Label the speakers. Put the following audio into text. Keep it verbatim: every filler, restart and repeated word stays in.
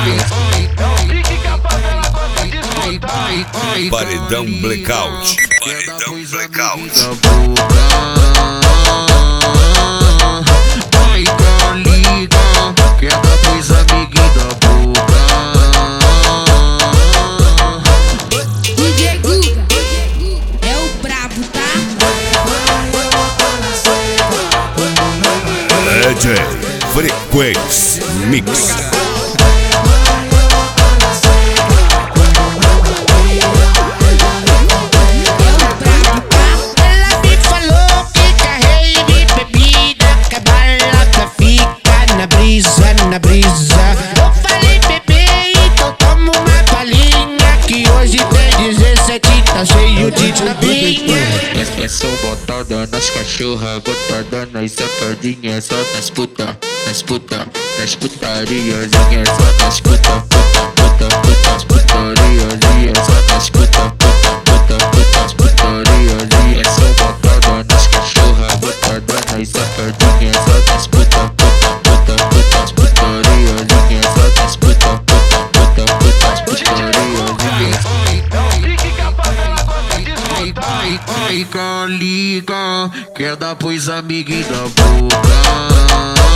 Speaker 1: Paredão Blackout. Paredão Blackout.
Speaker 2: Vai cá, liga, quer dar pros amiguinhos da boca.
Speaker 3: D J Guga é o brabo, tá?
Speaker 1: D J Frequência Mix.
Speaker 2: Na brisa, eu falei bebê, então toma uma palhinha, que hoje tem dezessete, tá cheio de tapinha.
Speaker 4: É só botada nas cachorras, botada nas safadinhas, só nas puta, nas puta, nas putariazinhas, só nas puta, puta, puta, putas putariazinhas, só nas puta, puta, puta, putas putariazinhas. É só botada nas cachorras, botada nas safadinhas, só nas puta, puta, puta, putas putariazinhas, só nas puta, puta, puta, putas putariazinhas.
Speaker 2: Vai cá, liga, quer dar pros amiguinhos da boca.